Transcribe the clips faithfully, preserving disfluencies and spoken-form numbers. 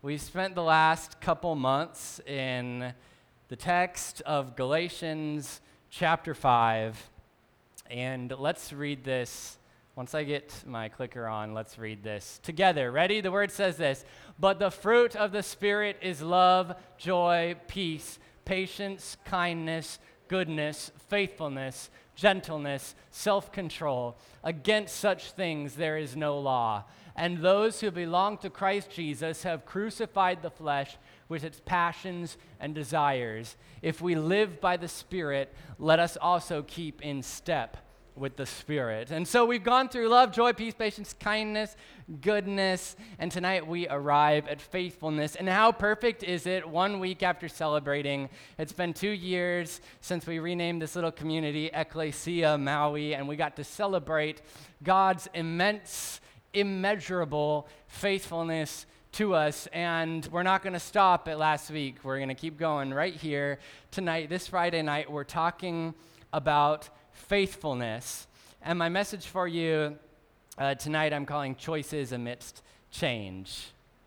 We spent the last couple months in the text of Galatians chapter five, and let's read this. Once I get my clicker on, let's read this together. Ready? The word says this: "But the fruit of the Spirit is love, joy, peace, patience, kindness, goodness, faithfulness, gentleness, self-control. Against such things there is no law. And those who belong to Christ Jesus have crucified the flesh with its passions and desires. If we live by the Spirit, let us also keep in step with the Spirit." And so we've gone through love, joy, peace, patience, kindness, goodness, and tonight we arrive at faithfulness. And how perfect is it one week after celebrating? It's been two years since we renamed this little community Ecclesia Maui, and we got to celebrate God's immense, immeasurable faithfulness to us. And we're not going to stop at last week. We're going to keep going right here tonight. This Friday night, we're talking about faithfulness. And my message for you uh, tonight, I'm calling Choices Amidst Change.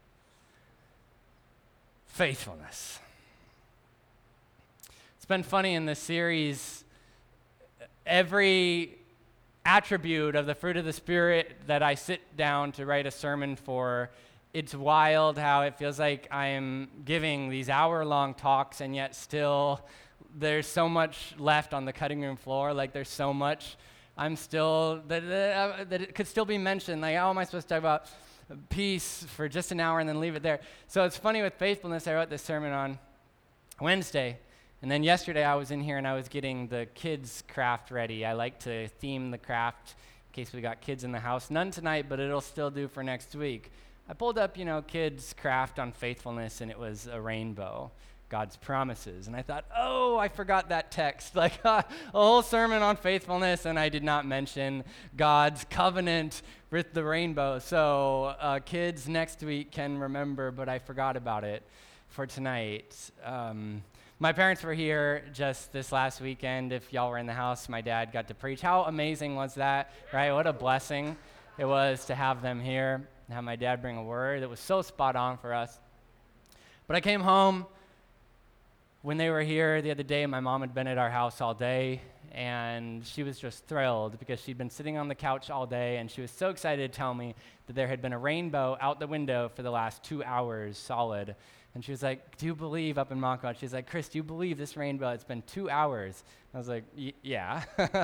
Faithfulness. It's been funny in this series, every attribute of the fruit of the Spirit that I sit down to write a sermon for, it's wild how it feels like I'm giving these hour-long talks, and yet still there's so much left on the cutting room floor. Like there's so much I'm still, that, uh, that it could still be mentioned. Like, how am I supposed to talk about peace for just an hour and then leave it there? So it's funny with faithfulness, I wrote this sermon on Wednesday. And then yesterday I was in here and I was getting the kids' craft ready. I like to theme the craft in case we got kids in the house. None tonight, but it'll still do for next week. I pulled up, you know, kids' craft on faithfulness, and it was a rainbow, God's promises. And I thought, oh, I forgot that text. Like uh, a whole sermon on faithfulness, and I did not mention God's covenant with the rainbow. So uh, kids next week can remember, but I forgot about it for tonight. Um, My parents were here just this last weekend. If y'all were in the house, my dad got to preach. How amazing was that, right? What a blessing it was to have them here, and have my dad bring a word. It was so spot on for us. But I came home when they were here the other day. My mom had been at our house all day, and she was just thrilled because she'd been sitting on the couch all day, and she was so excited to tell me that there had been a rainbow out the window for the last two hours solid. And she was like, "Do you believe," up in Monquat, she's like, "Chris, do you believe this rainbow? It's been two hours." I was like, y- yeah.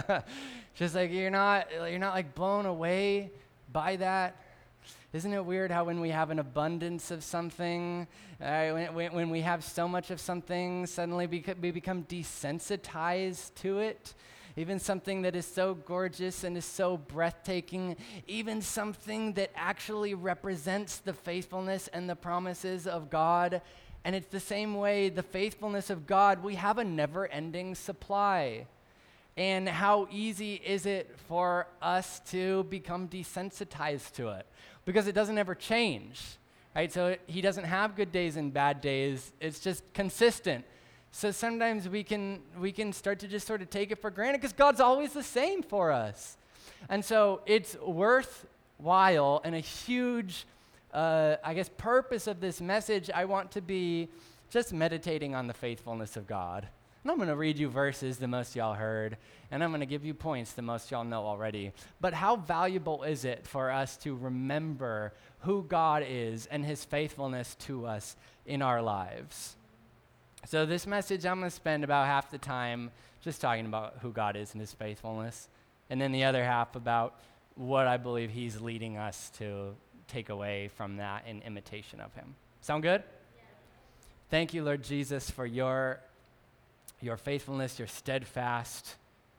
She's like, you're not, you're not like blown away by that? Isn't it weird how when we have an abundance of something, uh, when, when, when we have so much of something, suddenly we, we become desensitized to it? Even something that is so gorgeous and is so breathtaking, even something that actually represents the faithfulness and the promises of God. And it's the same way, the faithfulness of God, we have a never-ending supply. And how easy is it for us to become desensitized to it? Because it doesn't ever change, right? So he doesn't have good days and bad days. It's just consistent. So sometimes we can we can start to just sort of take it for granted because God's always the same for us. And so it's worthwhile, and a huge, uh, I guess, purpose of this message, I want to be just meditating on the faithfulness of God. And I'm going to read you verses the most y'all heard, and I'm going to give you points the most y'all know already. But how valuable is it for us to remember who God is and his faithfulness to us in our lives? So this message, I'm going to spend about half the time just talking about who God is and his faithfulness, and then the other half about what I believe he's leading us to take away from that in imitation of him. Sound good? Yeah. Thank you, Lord Jesus, for your, your faithfulness, your steadfast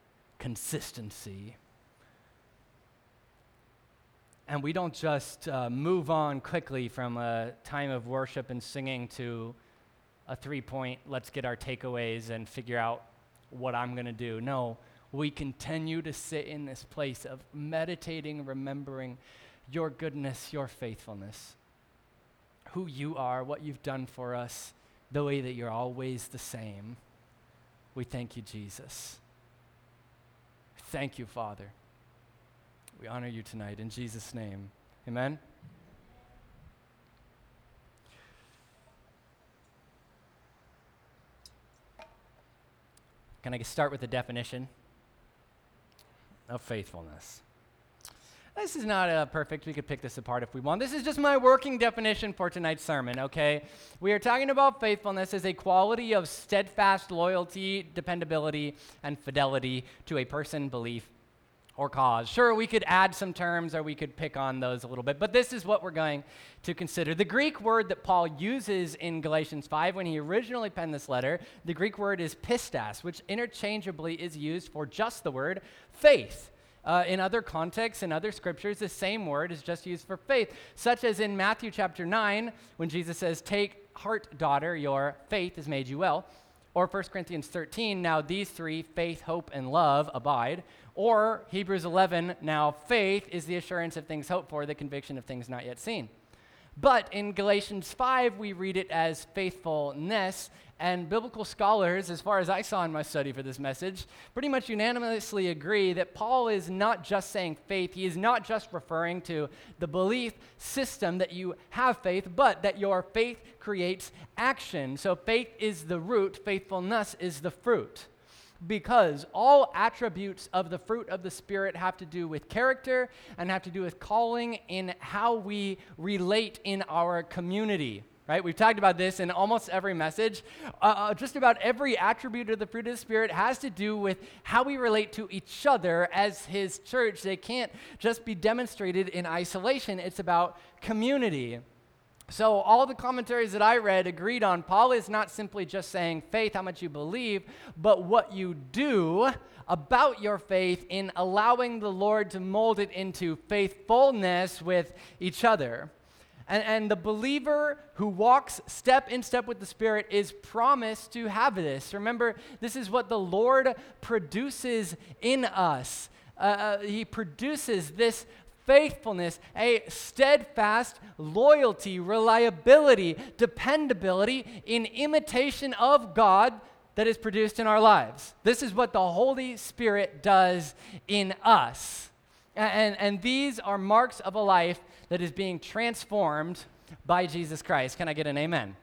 consistency. And we don't just uh, move on quickly from a time of worship and singing to a three-point, let's get our takeaways and figure out what I'm going to do. No, we continue to sit in this place of meditating, remembering your goodness, your faithfulness, who you are, what you've done for us, the way that you're always the same. We thank you, Jesus. Thank you, Father. We honor you tonight in Jesus' name. Amen. Can I start with the definition of faithfulness? This is not uh, perfect. We could pick this apart if we want. This is just my working definition for tonight's sermon, okay? We are talking about faithfulness as a quality of steadfast loyalty, dependability, and fidelity to a person, belief, or cause. Sure, we could add some terms or we could pick on those a little bit, but this is what we're going to consider. The Greek word that Paul uses in Galatians five when he originally penned this letter, the Greek word is pistos, which interchangeably is used for just the word faith. Uh, in other contexts, in other scriptures, the same word is just used for faith, such as in Matthew chapter nine, when Jesus says, "Take heart, daughter, your faith has made you well." Or First Corinthians thirteen, "Now these three, faith, hope, and love, abide." Or Hebrews eleven, "Now faith is the assurance of things hoped for, the conviction of things not yet seen." But in Galatians five, we read it as faithfulness, and biblical scholars, as far as I saw in my study for this message, pretty much unanimously agree that Paul is not just saying faith, he is not just referring to the belief system that you have faith, but that your faith creates action. So faith is the root, faithfulness is the fruit. Because all attributes of the fruit of the Spirit have to do with character and have to do with calling in how we relate in our community, right? We've talked about this in almost every message. Uh, just about every attribute of the fruit of the Spirit has to do with how we relate to each other as His church. They can't just be demonstrated in isolation. It's about community. So all the commentaries that I read agreed on, Paul is not simply just saying faith, how much you believe, but what you do about your faith in allowing the Lord to mold it into faithfulness with each other. And, and the believer who walks step in step with the Spirit is promised to have this. Remember, this is what the Lord produces in us. Uh, he produces this faithfulness, a steadfast loyalty, reliability, dependability in imitation of God that is produced in our lives. This is what the Holy Spirit does in us. And, and these are marks of a life that is being transformed by Jesus Christ. Can I get an amen?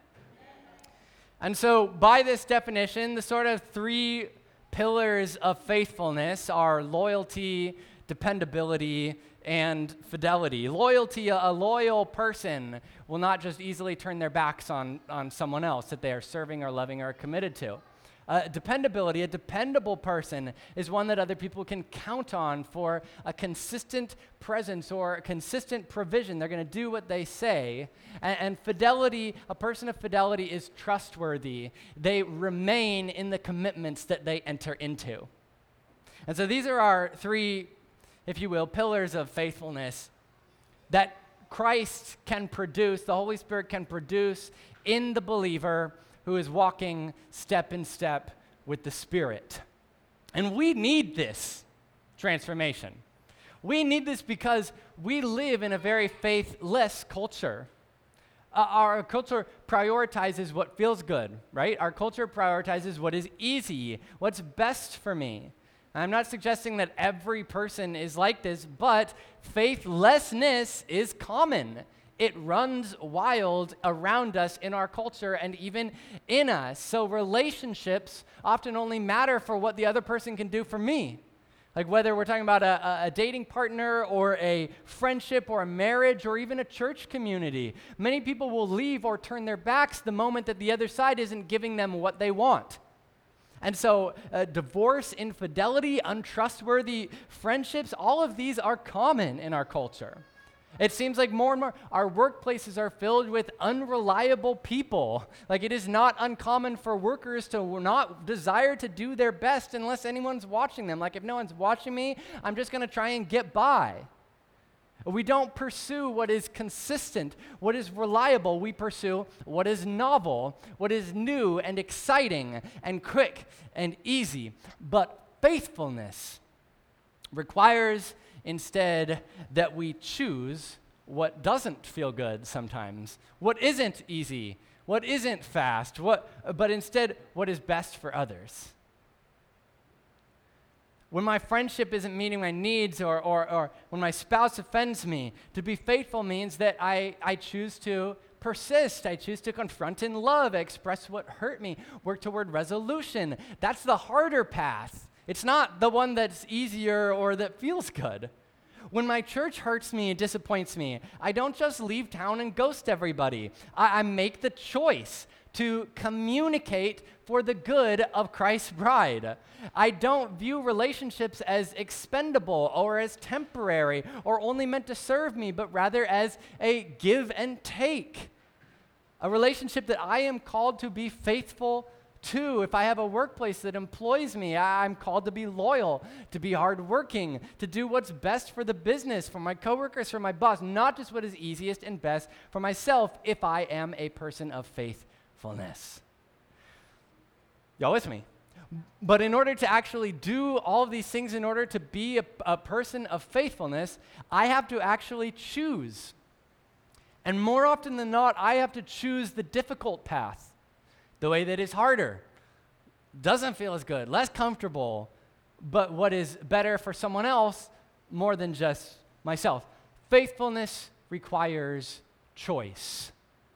And so by this definition, the sort of three pillars of faithfulness are loyalty, dependability, and fidelity. Loyalty, a, a loyal person will not just easily turn their backs on, on someone else that they are serving or loving or committed to. Uh, dependability, a dependable person is one that other people can count on for a consistent presence or a consistent provision. They're going to do what they say. And, and fidelity, a person of fidelity is trustworthy. They remain in the commitments that they enter into. And so these are our three, if you will, pillars of faithfulness that Christ can produce, the Holy Spirit can produce in the believer who is walking step in step with the Spirit. And we need this transformation. We need this because we live in a very faithless culture. Uh, our culture prioritizes what feels good, right? Our culture prioritizes what is easy, what's best for me. I'm not suggesting that every person is like this, but faithlessness is common. It runs wild around us in our culture and even in us. So relationships often only matter for what the other person can do for me. Like whether we're talking about a, a dating partner or a friendship or a marriage or even a church community. Many people will leave or turn their backs the moment that the other side isn't giving them what they want. And so uh, divorce, infidelity, untrustworthy friendships, all of these are common in our culture. It seems like more and more our workplaces are filled with unreliable people. Like it is not uncommon for workers to not desire to do their best unless anyone's watching them. Like if no one's watching me, I'm just going to try and get by. We don't pursue what is consistent, what is reliable. We pursue what is novel, what is new and exciting and quick and easy. But faithfulness requires instead that we choose what doesn't feel good sometimes, what isn't easy, what isn't fast, what, but instead what is best for others. When my friendship isn't meeting my needs or, or, or when my spouse offends me, to be faithful means that I, I choose to persist. I choose to confront in love, express what hurt me, work toward resolution. That's the harder path. It's not the one that's easier or that feels good. When my church hurts me and disappoints me, I don't just leave town and ghost everybody. I, I make the choice to communicate for the good of Christ's bride. I don't view relationships as expendable or as temporary or only meant to serve me, but rather as a give and take. A relationship that I am called to be faithful to. If I have a workplace that employs me, I- I'm called to be loyal, to be hardworking, to do what's best for the business, for my coworkers, for my boss, not just what is easiest and best for myself if I am a person of faithfulness. Y'all with me? But in order to actually do all of these things, in order to be a, a person of faithfulness, I have to actually choose. And more often than not, I have to choose the difficult path. The way that is harder, doesn't feel as good, less comfortable, but what is better for someone else more than just myself. Faithfulness requires choice.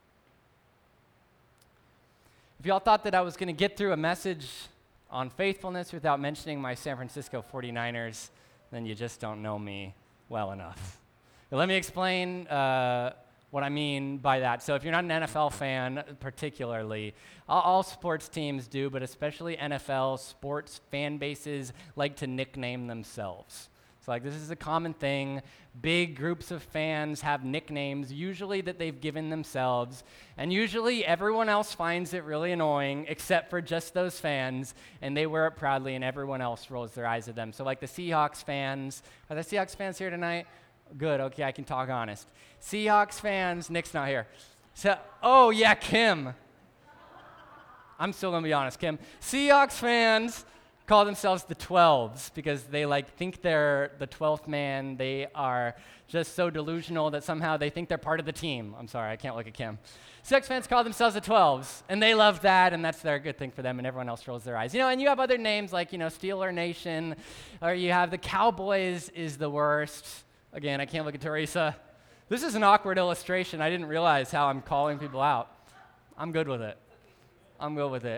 If y'all thought that I was going to get through a message on faithfulness without mentioning my San Francisco forty-niners, then you just don't know me well enough. Now, let me explain uh, what I mean by that. So if you're not an N F L fan particularly, all, all sports teams do, but especially N F L sports fan bases like to nickname themselves. So like this is a common thing. Big groups of fans have nicknames, usually that they've given themselves, and usually everyone else finds it really annoying except for just those fans, and they wear it proudly and everyone else rolls their eyes at them. So like the Seahawks fans, are the Seahawks fans here tonight? Good, okay, I can talk honest. Seahawks fans, Nick's not here. So, oh yeah, Kim. I'm still gonna be honest, Kim. Seahawks fans call themselves the twelves because they like think they're the twelfth man. They are just so delusional that somehow they think they're part of the team. I'm sorry, I can't look at Kim. Seahawks fans call themselves the twelves, and they love that, and that's their good thing for them, and everyone else rolls their eyes. You know, and you have other names like, you know, Steeler Nation, or you have the Cowboys is the worst. Again, I can't look at Teresa. This is an awkward illustration. I didn't realize how I'm calling people out. I'm good with it. I'm good with it.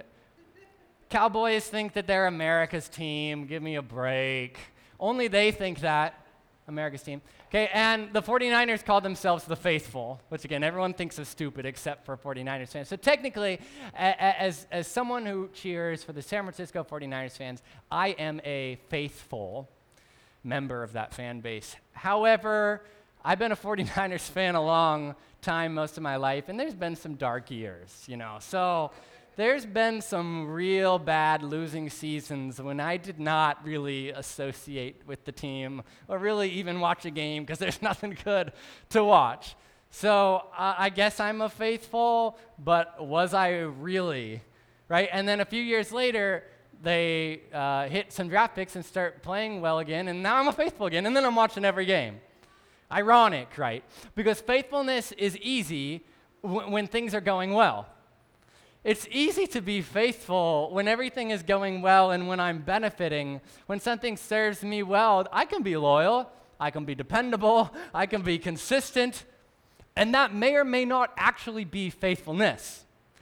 Cowboys think that they're America's team. Give me a break. Only they think that. America's team. Okay, and the forty-niners call themselves the faithful, which again, everyone thinks is stupid except for forty-niners fans. So technically, a- a- as, as someone who cheers for the San Francisco forty-niners fans, I am a faithful member of that fan base. However, I've been a forty-niners fan a long time, most of my life, and there's been some dark years, you know. So there's been some real bad losing seasons when I did not really associate with the team or really even watch a game because there's nothing good to watch. So uh, I guess I'm a faithful, but was I really, right? And then a few years later, they uh, hit some draft picks and start playing well again, and now I'm a faithful again, and then I'm watching every game. Ironic, right? Because faithfulness is easy w- when things are going well. It's easy to be faithful when everything is going well and when I'm benefiting. When something serves me well, I can be loyal, I can be dependable, I can be consistent, and that may or may not actually be faithfulness.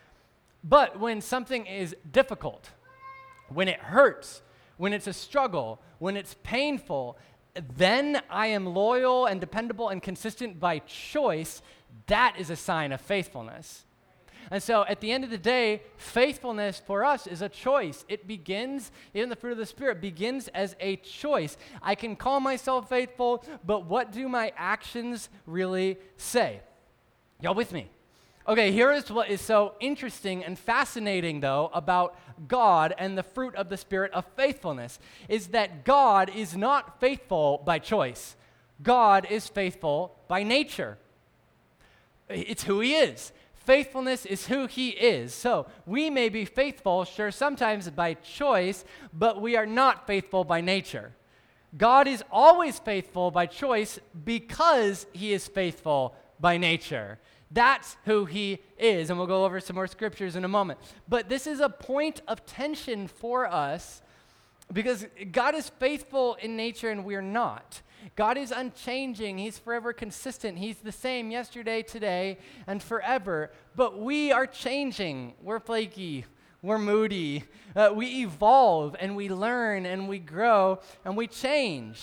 But when something is difficult, when it hurts, when it's a struggle, when it's painful, then I am loyal and dependable and consistent by choice. That is a sign of faithfulness. And so at the end of the day, faithfulness for us is a choice. It begins, even the fruit of the Spirit begins as a choice. I can call myself faithful, but what do my actions really say? Y'all with me? Okay, here is what is so interesting and fascinating, though, about God and the fruit of the Spirit of faithfulness, is that God is not faithful by choice. God is faithful by nature. It's who he is. Faithfulness is who he is. So we may be faithful, sure, sometimes by choice, but we are not faithful by nature. God is always faithful by choice because he is faithful by nature. That's who he is, and we'll go over some more scriptures in a moment. But this is a point of tension for us Because God is faithful in nature and we're not. God is unchanging. He's forever consistent. He's the same yesterday, today, and forever. But we are changing. We're flaky. We're moody. Uh, we evolve and we learn and we grow and we change.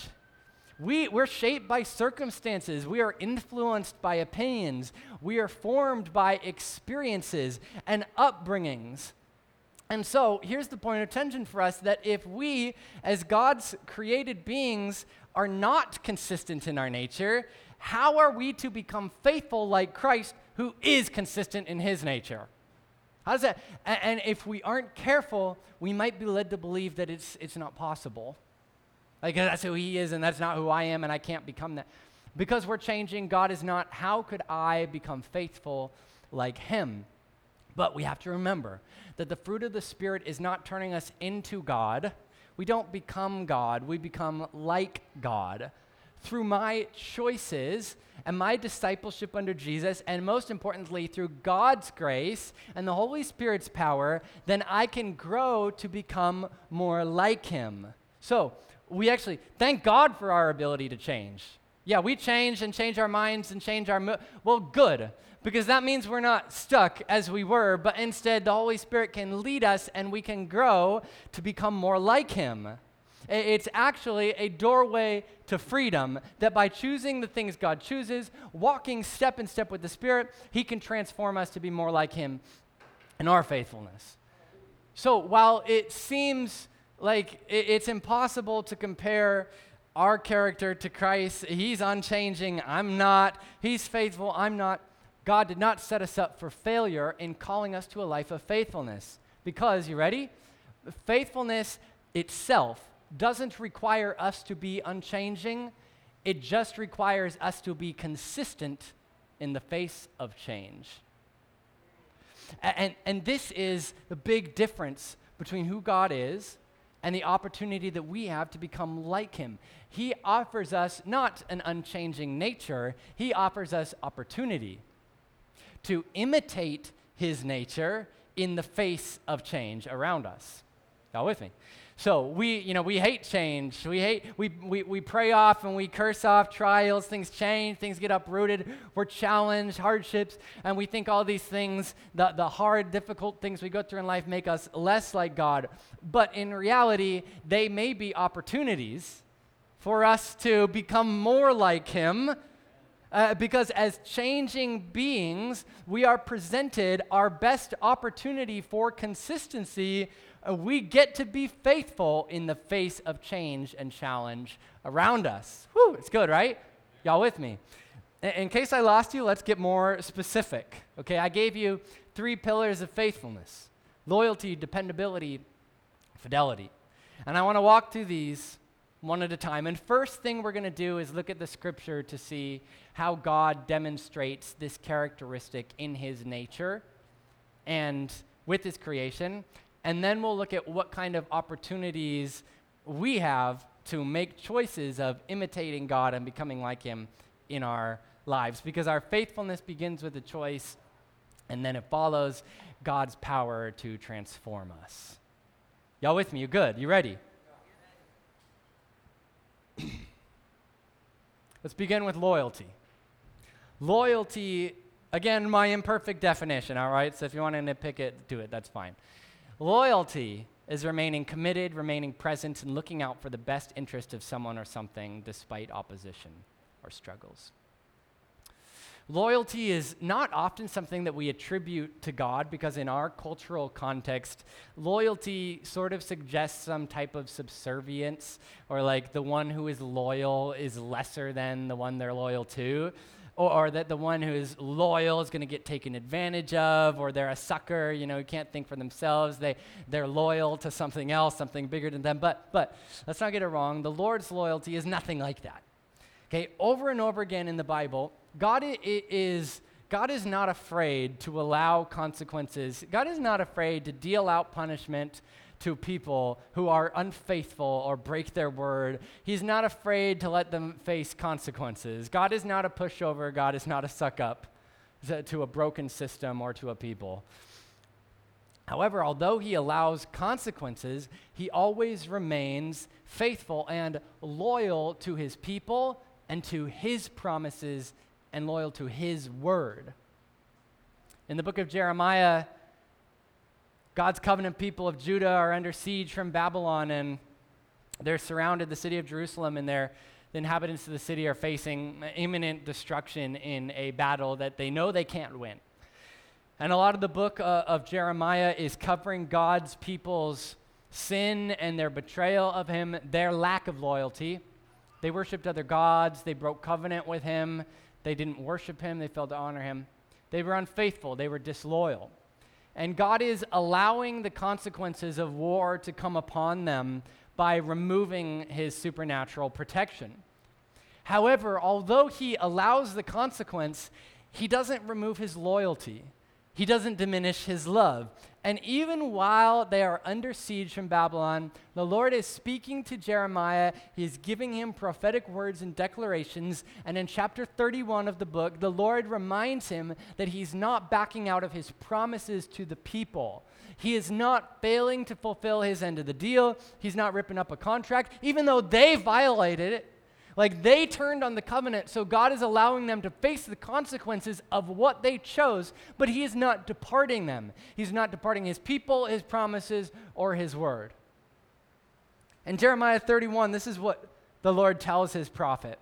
We, we're shaped by circumstances. We are influenced by opinions. We are formed by experiences and upbringings. And so here's the point of tension for us, that if we, as God's created beings, are not consistent in our nature, how are we to become faithful like Christ, who is consistent in his nature? How does that, and, and if we aren't careful, we might be led to believe that it's, it's not possible. Like, that's who he is, and that's not who I am, and I can't become that. Because we're changing, God is not, how could I become faithful like him? But we have to remember that the fruit of the Spirit is not turning us into God. We don't become God. We become like God. Through my choices and my discipleship under Jesus, and most importantly, through God's grace and the Holy Spirit's power, then I can grow to become more like him. So, we actually, thank God for our ability to change. Yeah, we change and change our minds and change our, mo- well, good. Because that means we're not stuck as we were, but instead the Holy Spirit can lead us and we can grow to become more like him. It's actually a doorway to freedom, that by choosing the things God chooses, walking step in step with the Spirit, he can transform us to be more like him in our faithfulness. So while it seems like it's impossible to compare our character to Christ, he's unchanging, I'm not, he's faithful, I'm not, God did not set us up for failure in calling us to a life of faithfulness. Because, you ready? Faithfulness itself doesn't require us to be unchanging. It just requires us to be consistent in the face of change. And, and this is the big difference between who God is and the opportunity that we have to become like him. He offers us not an unchanging nature, he offers us opportunity to imitate his nature in the face of change around us. Y'all with me? So we, you know, we hate change. We hate, we, we, we pray off and we curse off trials. Things change, things get uprooted. We're challenged, hardships, and we think all these things, the, the hard, difficult things we go through in life make us less like God. But in reality, they may be opportunities for us to become more like him. Uh, because as changing beings, we are presented our best opportunity for consistency. Uh, we get to be faithful in the face of change and challenge around us. Whew, it's good, right? Y'all with me? In, in case I lost you, let's get more specific. Okay, I gave you three pillars of faithfulness: loyalty, dependability, fidelity. And I want to walk through these one at a time. And first thing we're going to do is look at the scripture to see how God demonstrates this characteristic in his nature and with his creation. And then we'll look at what kind of opportunities we have to make choices of imitating God and becoming like him in our lives. Because our faithfulness begins with a choice, and then it follows God's power to transform us. Y'all with me? You good? You ready? Let's begin with loyalty. Loyalty, again, my imperfect definition, all right? So if you want to nitpick it, do it, that's fine. Loyalty is remaining committed, remaining present, and looking out for the best interest of someone or something despite opposition or struggles. Loyalty is not often something that we attribute to God, because in our cultural context, loyalty sort of suggests some type of subservience, or like the one who is loyal is lesser than the one they're loyal to, or, or that the one who is loyal is going to get taken advantage of, or they're a sucker, you know, who can't think for themselves. They, they're loyal to something else, something bigger than them. But, but let's not get it wrong. The Lord's loyalty is nothing like that. Okay, over and over again in the Bible, God I- is God is not afraid to allow consequences. God is not afraid to deal out punishment to people who are unfaithful or break their word. He's not afraid to let them face consequences. God is not a pushover. God is not a suck up to, to a broken system or to a people. However, although he allows consequences, he always remains faithful and loyal to his people and to his promises and loyal to his word. In the book of Jeremiah, God's covenant people of Judah are under siege from Babylon, and they're surrounded, the city of Jerusalem, and they're, the inhabitants of the city are facing imminent destruction in a battle that they know they can't win. And a lot of the book uh, of Jeremiah is covering God's people's sin and their betrayal of him, their lack of loyalty. They worshiped other gods. They broke covenant with him. They didn't worship him. They failed to honor him. They were unfaithful. They were disloyal. And God is allowing the consequences of war to come upon them by removing his supernatural protection. However, although he allows the consequence, he doesn't remove his loyalty. He doesn't diminish his love. And even while they are under siege from Babylon, the Lord is speaking to Jeremiah. He's giving him prophetic words and declarations. And in chapter thirty-one of the book, the Lord reminds him that he's not backing out of his promises to the people. He is not failing to fulfill his end of the deal. He's not ripping up a contract, even though they violated it. Like, they turned on the covenant, so God is allowing them to face the consequences of what they chose, but he is not departing them. He's not departing his people, his promises, or his word. In Jeremiah thirty-one, this is what the Lord tells his prophet.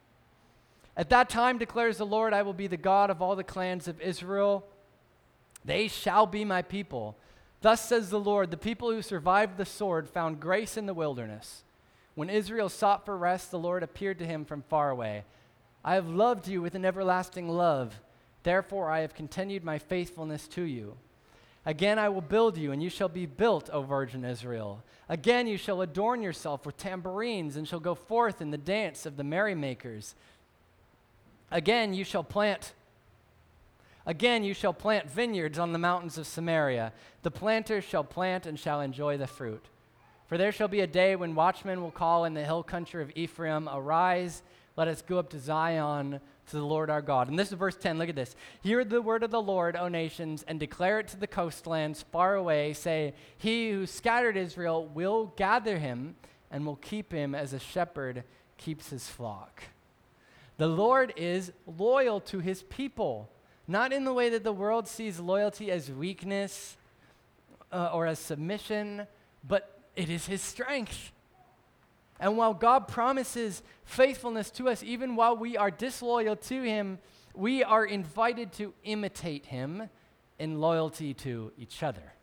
At that time, declares the Lord, I will be the God of all the clans of Israel. They shall be my people. Thus says the Lord, the people who survived the sword found grace in the wilderness. When Israel sought for rest, the Lord appeared to him from far away. I have loved you with an everlasting love. Therefore, I have continued my faithfulness to you. Again, I will build you, and you shall be built, O virgin Israel. Again, you shall adorn yourself with tambourines, and shall go forth in the dance of the merrymakers. Again, you shall plant Again, you shall plant vineyards on the mountains of Samaria. The planters shall plant and shall enjoy the fruit. For there shall be a day when watchmen will call in the hill country of Ephraim, arise, let us go up to Zion, to the Lord our God. And this is verse ten, look at this. Hear the word of the Lord, O nations, and declare it to the coastlands far away. Say, he who scattered Israel will gather him and will keep him as a shepherd keeps his flock. The Lord is loyal to his people. Not in the way that the world sees loyalty as weakness uh, or as submission, but it is his strength. And while God promises faithfulness to us, even while we are disloyal to him, we are invited to imitate him in loyalty to each other.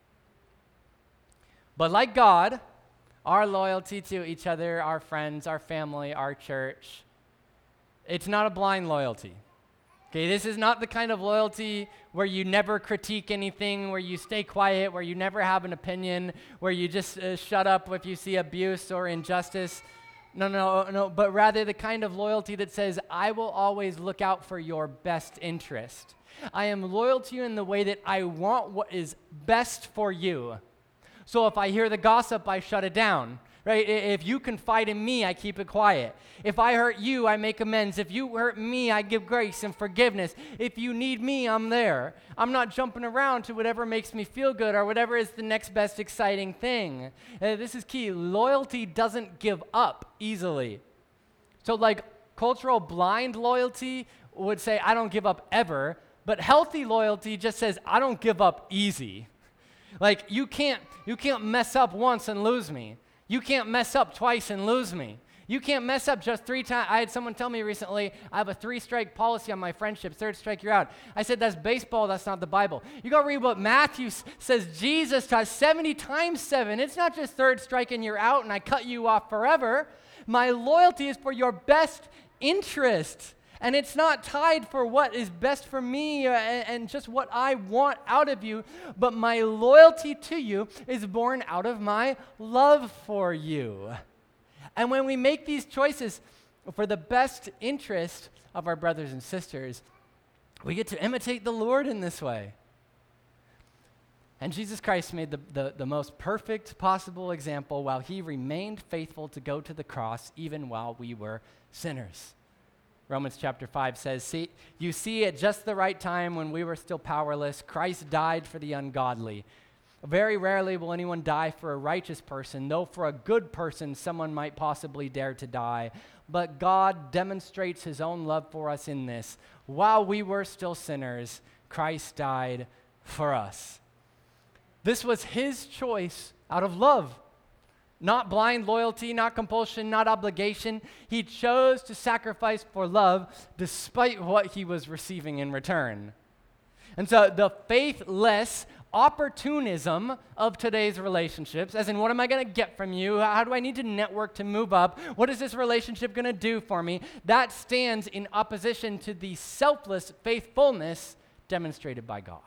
But like God, our loyalty to each other, our friends, our family, our church, it's not a blind loyalty. Okay, this is not the kind of loyalty where you never critique anything, where you stay quiet, where you never have an opinion, where you just uh, shut up if you see abuse or injustice. No, no, no, but rather the kind of loyalty that says, I will always look out for your best interest. I am loyal to you in the way that I want what is best for you. So if I hear the gossip, I shut it down. Right? If you confide in me, I keep it quiet. If I hurt you, I make amends. If you hurt me, I give grace and forgiveness. If you need me, I'm there. I'm not jumping around to whatever makes me feel good or whatever is the next best exciting thing. Uh, this is key. Loyalty doesn't give up easily. So like cultural blind loyalty would say, I don't give up ever. But healthy loyalty just says, I don't give up easy. Like you can't, you can't mess up once and lose me. You can't mess up twice and lose me. You can't mess up just three times. I had someone tell me recently, I have a three-strike policy on my friendship. Third strike, you're out. I said, that's baseball. That's not the Bible. You go read what Matthew s- says Jesus taught seventy times seven. It's not just third strike and you're out and I cut you off forever. My loyalty is for your best interest. And it's not tied for what is best for me uh, and, and just what I want out of you, but my loyalty to you is born out of my love for you. And when we make these choices for the best interest of our brothers and sisters, we get to imitate the Lord in this way. And Jesus Christ made the, the, the most perfect possible example while he remained faithful to go to the cross even while we were sinners. Romans chapter five says, see, you see at just the right time when we were still powerless, Christ died for the ungodly. Very rarely will anyone die for a righteous person, though for a good person someone might possibly dare to die. But God demonstrates his own love for us in this. While we were still sinners, Christ died for us. This was his choice out of love. Not blind loyalty, not compulsion, not obligation. He chose to sacrifice for love despite what he was receiving in return. And so the faithless opportunism of today's relationships, as in what am I going to get from you? How do I need to network to move up? What is this relationship going to do for me? That stands in opposition to the selfless faithfulness demonstrated by God.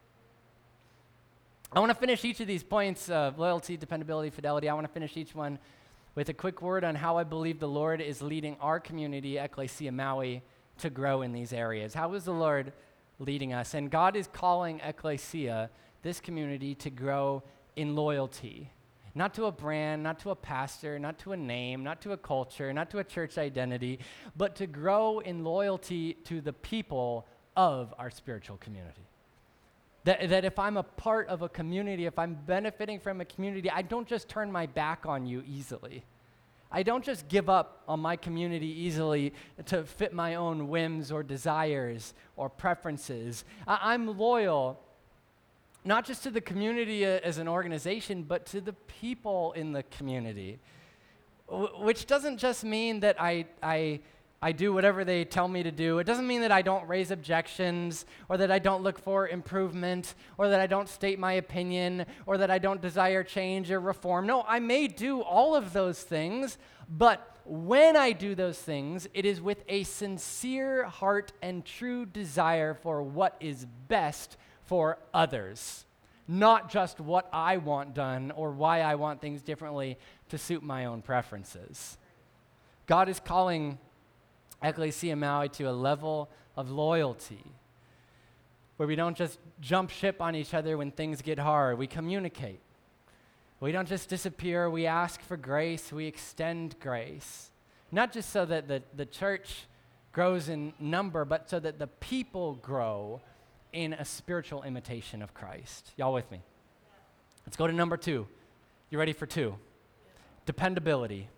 I want to finish each of these points of loyalty, dependability, fidelity. I want to finish each one with a quick word on how I believe the Lord is leading our community, Ecclesia Maui, to grow in these areas. How is the Lord leading us? And God is calling Ecclesia, this community, to grow in loyalty. Not to a brand, not to a pastor, not to a name, not to a culture, not to a church identity, but to grow in loyalty to the people of our spiritual community. That, that if I'm a part of a community, if I'm benefiting from a community, I don't just turn my back on you easily. I don't just give up on my community easily to fit my own whims or desires or preferences. I, I'm loyal, not just to the community uh, as an organization, but to the people in the community, w- which doesn't just mean that I, I I do whatever they tell me to do. It doesn't mean that I don't raise objections or that I don't look for improvement or that I don't state my opinion or that I don't desire change or reform. No, I may do all of those things, but when I do those things, it is with a sincere heart and true desire for what is best for others, not just what I want done or why I want things differently to suit my own preferences. God is calling Ecclesia Maui to a level of loyalty where we don't just jump ship on each other when things get hard. We communicate. We don't just disappear. We ask for grace. We extend grace. Not just so that the, the church grows in number, but so that the people grow in a spiritual imitation of Christ. Y'all with me? Let's go to number two. You ready for two? Dependability.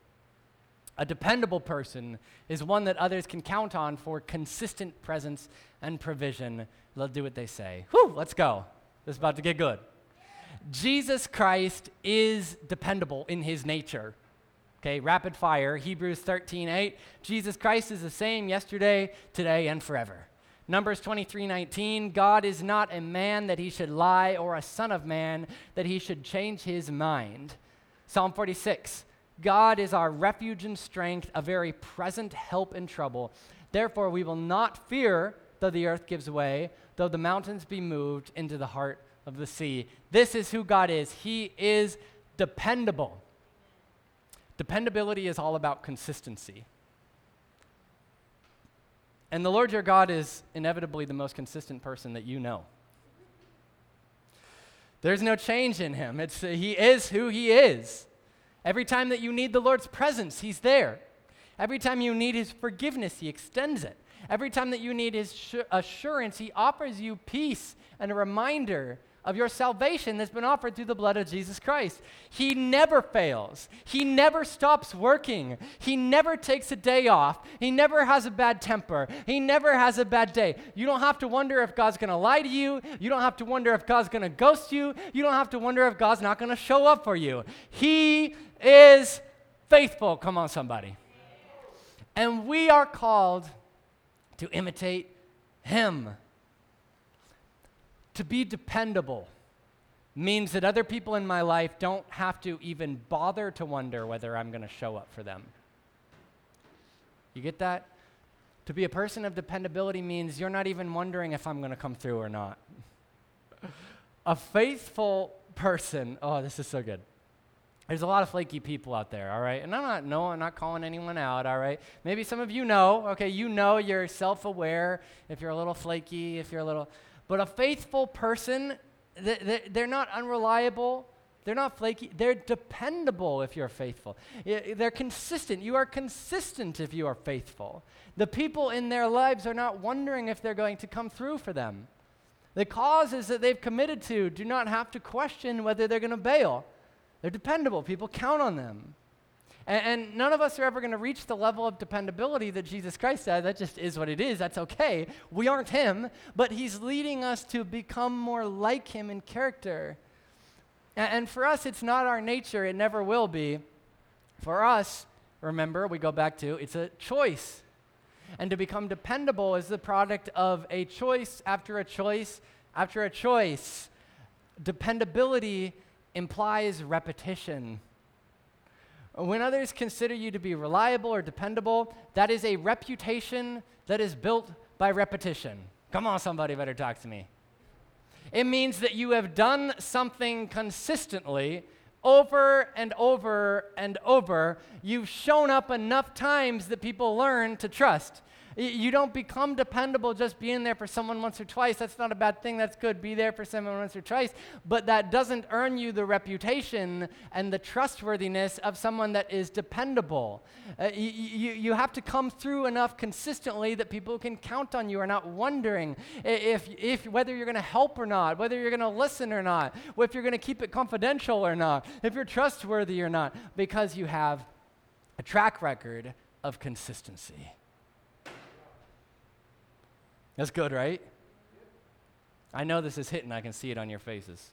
A dependable person is one that others can count on for consistent presence and provision. They'll do what they say. Whew, let's go. This is about to get good. Jesus Christ is dependable in his nature. Okay, rapid fire, Hebrews thirteen eight. Jesus Christ is the same yesterday, today, and forever. Numbers twenty-three nineteen. God is not a man that he should lie, or a son of man that he should change his mind. Psalm forty-six. God is our refuge and strength, a very present help in trouble. Therefore, we will not fear though the earth gives way, though the mountains be moved into the heart of the sea. This is who God is. He is dependable. Dependability is all about consistency. And the Lord your God is inevitably the most consistent person that you know. There's no change in him. It's, uh, he is who he is. Every time that you need the Lord's presence, he's there. Every time you need his forgiveness, he extends it. Every time that you need his sh- assurance, he offers you peace and a reminder of your salvation that's been offered through the blood of Jesus Christ. He never fails. He never stops working. He never takes a day off. He never has a bad temper. He never has a bad day. You don't have to wonder if God's going to lie to you. You don't have to wonder if God's going to ghost you. You don't have to wonder if God's not going to show up for you. He is faithful. Come on, somebody. And we are called to imitate him. To be dependable means that other people in my life don't have to even bother to wonder whether I'm going to show up for them. You get that? To be a person of dependability means you're not even wondering if I'm going to come through or not. A faithful person, oh, this is so good. There's a lot of flaky people out there, all right? And I'm not, no, I'm not calling anyone out, all right? Maybe some of you know, okay, you know you're self-aware if you're a little flaky, if you're a little... But a faithful person, they're not unreliable. They're not flaky. They're dependable if you're faithful. They're consistent. You are consistent if you are faithful. The people in their lives are not wondering if they're going to come through for them. The causes that they've committed to do not have to question whether they're going to bail. They're dependable. People count on them. And, and none of us are ever going to reach the level of dependability that Jesus Christ said. That just is what it is. That's okay. We aren't him, but he's leading us to become more like him in character. And, and for us, it's not our nature. It never will be. For us, remember, we go back to, it's a choice. And to become dependable is the product of a choice after a choice after a choice. Dependability implies repetition. When others consider you to be reliable or dependable, that is a reputation that is built by repetition. Come on, somebody better talk to me. It means that you have done something consistently over and over and over. You've shown up enough times that people learn to trust. You don't become dependable just being there for someone once or twice. That's not a bad thing. That's good. Be there for someone once or twice. But that doesn't earn you the reputation and the trustworthiness of someone that is dependable. Uh, you, you, you have to come through enough consistently that people can count on you, are not wondering if, if whether you're going to help or not, whether you're going to listen or not, if you're going to keep it confidential or not, if you're trustworthy or not, because you have a track record of consistency. That's good, right? I know this is hitting. I can see it on your faces.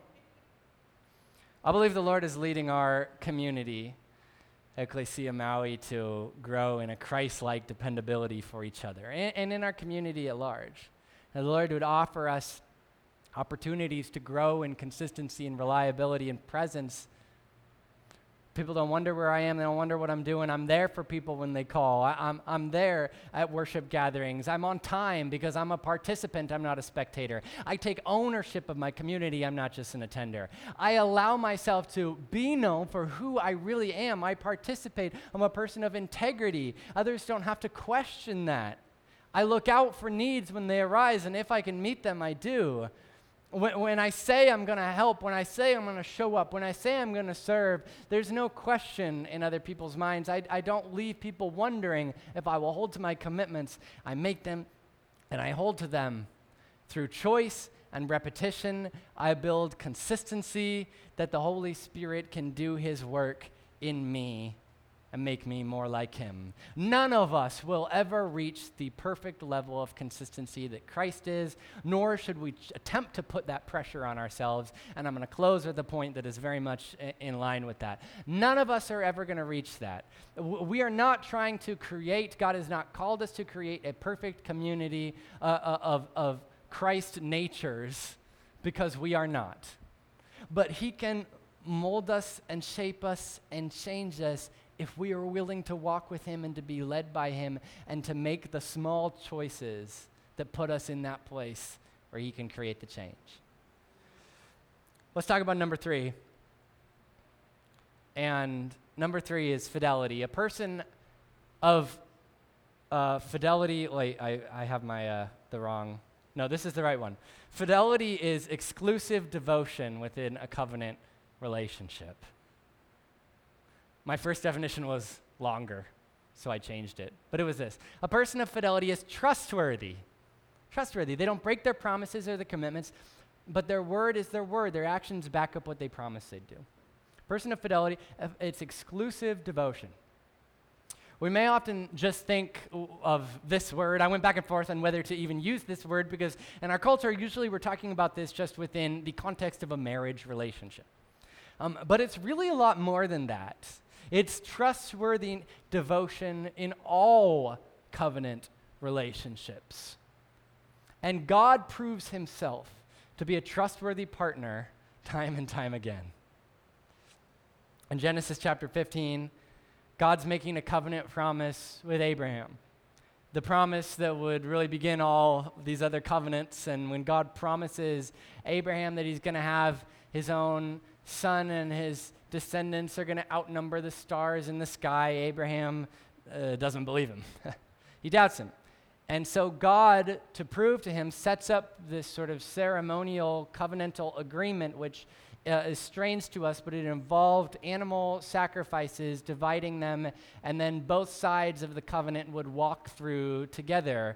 I believe the Lord is leading our community, Ecclesia Maui, to grow in a Christ-like dependability for each other and, and in our community at large. And the Lord would offer us opportunities to grow in consistency and reliability and presence. People don't wonder where I am. They don't wonder what I'm doing. I'm there for people when they call. I, I'm, I'm there at worship gatherings. I'm on time because I'm a participant. I'm not a spectator. I take ownership of my community. I'm not just an attender. I allow myself to be known for who I really am. I participate. I'm a person of integrity. Others don't have to question that. I look out for needs when they arise, and if I can meet them, I do. When, when I say I'm going to help, when I say I'm going to show up, when I say I'm going to serve, there's no question in other people's minds. I, I don't leave people wondering if I will hold to my commitments. I make them and I hold to them. Through choice and repetition, I build consistency that the Holy Spirit can do his work in me and make me more like him. None of us will ever reach the perfect level of consistency that Christ is, nor should we ch- attempt to put that pressure on ourselves. And I'm going to close with a point that is very much I- in line with that. None of us are ever going to reach that. W- we are not trying to create, God has not called us to create a perfect community uh, uh, of, of Christ natures, because we are not. But he can mold us and shape us and change us if we are willing to walk with him and to be led by him and to make the small choices that put us in that place where he can create the change. Let's talk about number three. And number three is fidelity. A person of uh, fidelity, like I, I have my uh, the wrong, no, this is the right one. Fidelity is exclusive devotion within a covenant relationship. My first definition was longer, so I changed it. But it was this. A person of fidelity is trustworthy. Trustworthy. They don't break their promises or their commitments, but their word is their word. Their actions back up what they promise they'd do. Person of fidelity, it's exclusive devotion. We may often just think of this word. I went back and forth on whether to even use this word because in our culture, usually we're talking about this just within the context of a marriage relationship. Um, but it's really a lot more than that. It's trustworthy devotion in all covenant relationships. And God proves himself to be a trustworthy partner time and time again. In Genesis chapter fifteen, God's making a covenant promise with Abraham. The promise that would really begin all these other covenants. And when God promises Abraham that he's going to have his own son and his descendants are going to outnumber the stars in the sky, Abraham uh, doesn't believe him. He doubts him. And so God, to prove to him, sets up this sort of ceremonial covenantal agreement, which uh, is strange to us, but it involved animal sacrifices, dividing them, and then both sides of the covenant would walk through together.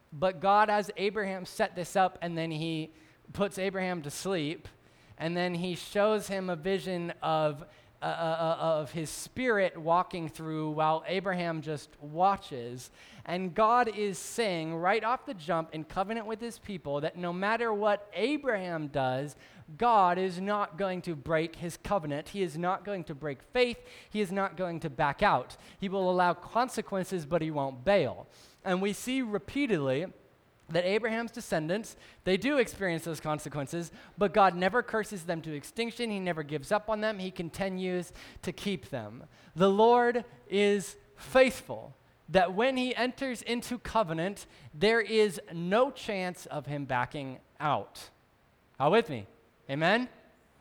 But God has Abraham set this up, and then he puts Abraham to sleep, and then he shows him a vision of, uh, uh, of his spirit walking through while Abraham just watches. And God is saying right off the jump in covenant with his people that no matter what Abraham does, God is not going to break his covenant. He is not going to break faith. He is not going to back out. He will allow consequences, but he won't bail. And we see repeatedly that Abraham's descendants, they do experience those consequences, but God never curses them to extinction. He never gives up on them. He continues to keep them. The Lord is faithful, that when he enters into covenant, there is no chance of him backing out. How with me? Amen?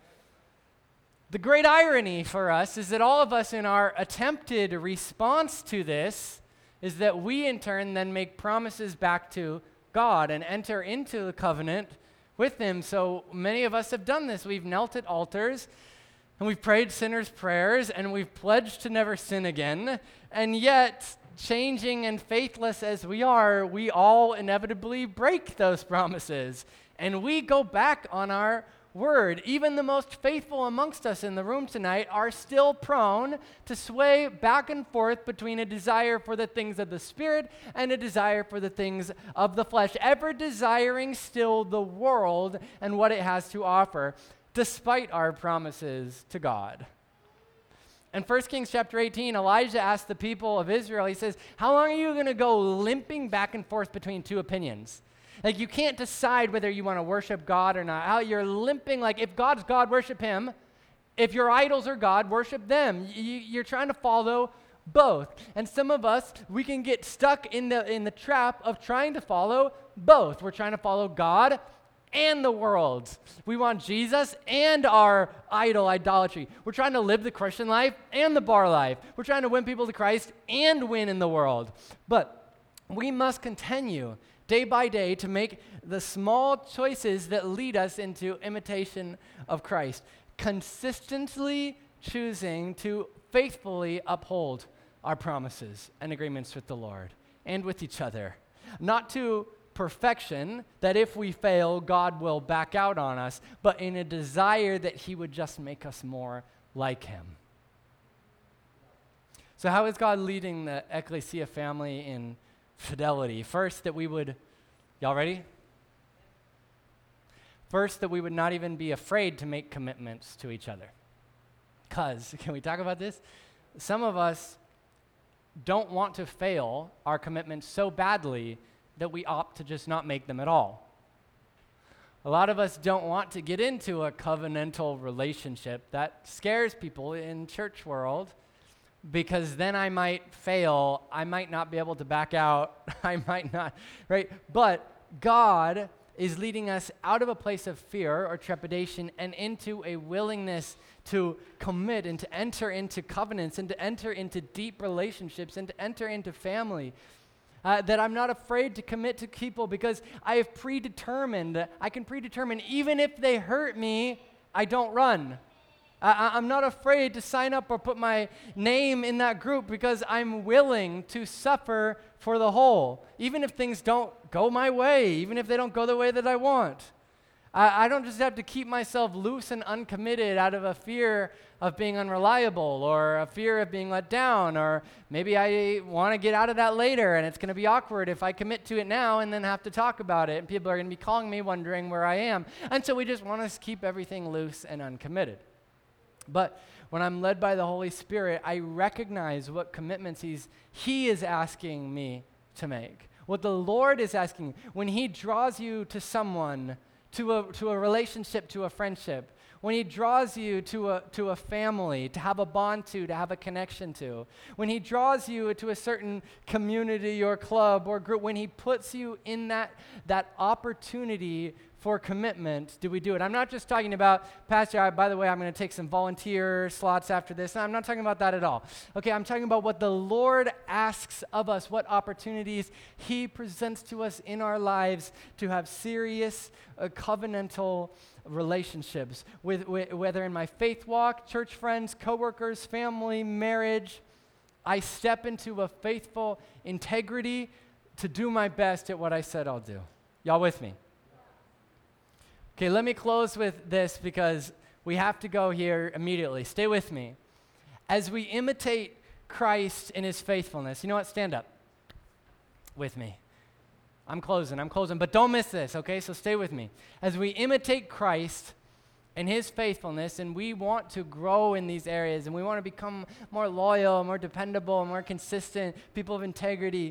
The great irony for us is that all of us in our attempted response to this is that we in turn then make promises back to God and enter into the covenant with him. So many of us have done this. We've knelt at altars and we've prayed sinners' prayers and we've pledged to never sin again. And yet, changing and faithless as we are, we all inevitably break those promises. And we go back on our word. Even the most faithful amongst us in the room tonight are still prone to sway back and forth between a desire for the things of the Spirit and a desire for the things of the flesh, ever desiring still the world and what it has to offer, despite our promises to God. In First Kings chapter eighteen, Elijah asked the people of Israel, he says, how long are you going to go limping back and forth between two opinions? Like, you can't decide whether you want to worship God or not. How you're limping, like, if God's God, worship him. If your idols are God, worship them. You, you're trying to follow both. And some of us, we can get stuck in the in the trap of trying to follow both. We're trying to follow God and the world. We want Jesus and our idol idolatry. We're trying to live the Christian life and the bar life. We're trying to win people to Christ and win in the world. But we must continue day by day to make the small choices that lead us into imitation of Christ, consistently choosing to faithfully uphold our promises and agreements with the Lord and with each other. Not to perfection, that if we fail, God will back out on us, but in a desire that he would just make us more like him. So how is God leading the Ecclesia family in fidelity? First, that we would, y'all ready? First, that we would not even be afraid to make commitments to each other. Because, can we talk about this? Some of us don't want to fail our commitments so badly that we opt to just not make them at all. A lot of us don't want to get into a covenantal relationship. That scares people in church world, because then I might fail, I might not be able to back out, I might not, right? But God is leading us out of a place of fear or trepidation and into a willingness to commit and to enter into covenants and to enter into deep relationships and to enter into family. Uh, that I'm not afraid to commit to people because I have predetermined, I can predetermine even if they hurt me, I don't run. I, I'm not afraid to sign up or put my name in that group because I'm willing to suffer for the whole, even if things don't go my way, even if they don't go the way that I want. I, I don't just have to keep myself loose and uncommitted out of a fear of being unreliable or a fear of being let down, or maybe I want to get out of that later and it's going to be awkward if I commit to it now and then have to talk about it and people are going to be calling me wondering where I am. And so we just want to keep everything loose and uncommitted. But when I'm led by the Holy Spirit, I recognize what commitments he's, He is asking me to make. What the Lord is asking, when he draws you to someone, to a, to a relationship, to a friendship, when he draws you to a, to a family, to have a bond to, to have a connection to, when he draws you to a certain community or club or group, when he puts you in that, that opportunity for commitment, do we do it? I'm not just talking about, Pastor, I, by the way, I'm going to take some volunteer slots after this. I'm not talking about that at all. Okay, I'm talking about what the Lord asks of us, what opportunities he presents to us in our lives to have serious uh, covenantal relationships, with, with whether in my faith walk, church friends, coworkers, family, marriage. I step into a faithful integrity to do my best at what I said I'll do. Y'all with me? Okay, let me close with this because we have to go here immediately. Stay with me. As we imitate Christ in his faithfulness, you know what? Stand up with me. I'm closing, I'm closing, but don't miss this, okay? So stay with me. As we imitate Christ and his faithfulness, and we want to grow in these areas, and we want to become more loyal, more dependable, more consistent, people of integrity,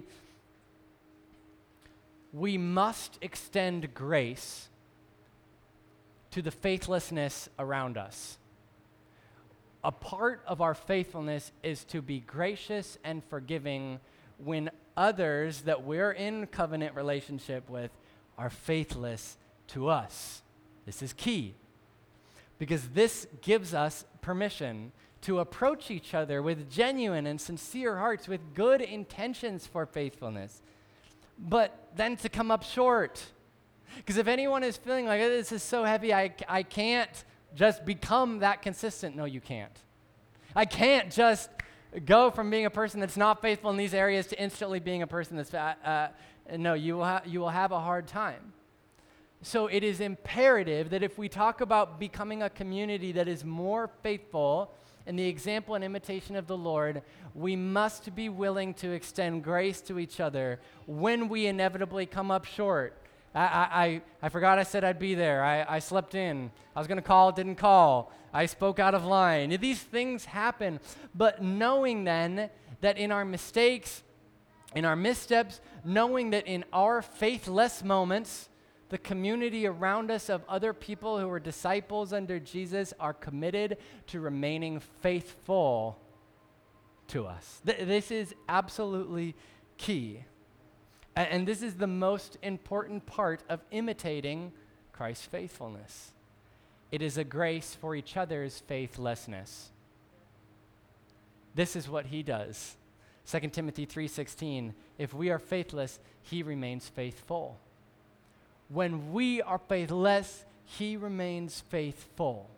we must extend grace to the faithlessness around us. A part of our faithfulness is to be gracious and forgiving when others that we're in covenant relationship with are faithless to us. This is key because this gives us permission to approach each other with genuine and sincere hearts, with good intentions for faithfulness, but then to come up short. Because if anyone is feeling like, oh, this is so heavy, I, I can't just become that consistent. No, you can't. I can't just go from being a person that's not faithful in these areas to instantly being a person that's, uh, uh, no, you will, ha- you will have a hard time. So it is imperative that if we talk about becoming a community that is more faithful in the example and imitation of the Lord, we must be willing to extend grace to each other when we inevitably come up short. I, I, I forgot I said I'd be there. I, I slept in. I was going to call, didn't call. I spoke out of line. These things happen. But knowing then that in our mistakes, in our missteps, knowing that in our faithless moments, the community around us of other people who are disciples under Jesus are committed to remaining faithful to us. Th- this is absolutely key. And this is the most important part of imitating Christ's faithfulness. It is a grace for each other's faithlessness. This is what he does. Second Timothy three sixteen, if we are faithless, he remains faithful. When we are faithless, he remains faithful.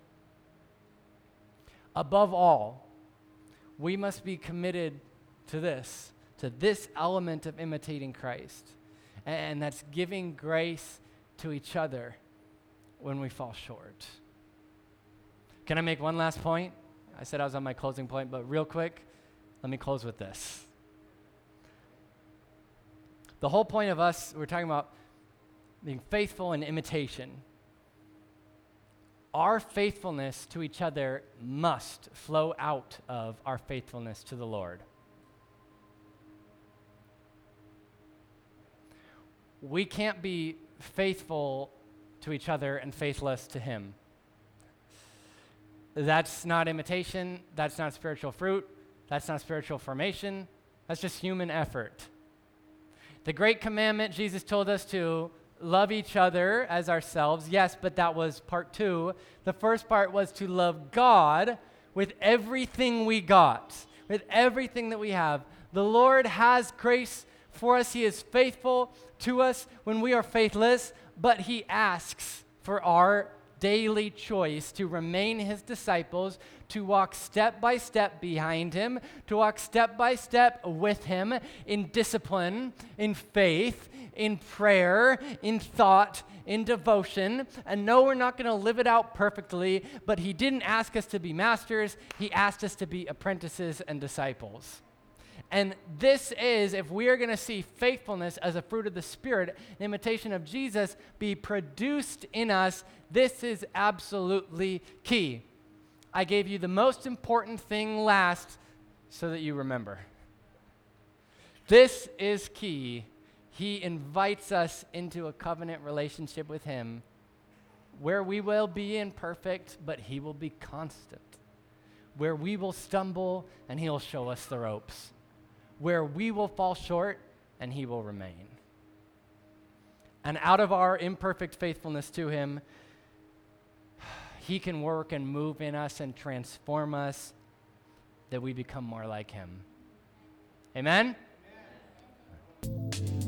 Above all, we must be committed to this. to this element of imitating Christ, and that's giving grace to each other when we fall short. Can I make one last point? I said I was on my closing point, but real quick, let me close with this. The whole point of us, we're talking about being faithful in imitation. Our faithfulness to each other must flow out of our faithfulness to the Lord. We can't be faithful to each other and faithless to him. That's not imitation. That's not spiritual fruit. That's not spiritual formation. That's just human effort. The great commandment, Jesus told us to love each other as ourselves. Yes, but that was part two. The first part was to love God with everything we got, with everything that we have. The Lord has grace for us. He is faithful to us when we are faithless, but he asks for our daily choice to remain his disciples, to walk step by step behind him, to walk step by step with him in discipline, in faith, in prayer, in thought, in devotion. And no, we're not going to live it out perfectly, but he didn't ask us to be masters. He asked us to be apprentices and disciples. And this is, if we are going to see faithfulness as a fruit of the Spirit, an imitation of Jesus, be produced in us, this is absolutely key. I gave you the most important thing last so that you remember. This is key. He invites us into a covenant relationship with him where we will be imperfect, but he will be constant. Where we will stumble and he'll show us the ropes. Where we will fall short and he will remain. And out of our imperfect faithfulness to him, he can work and move in us and transform us that we become more like him. Amen? Amen.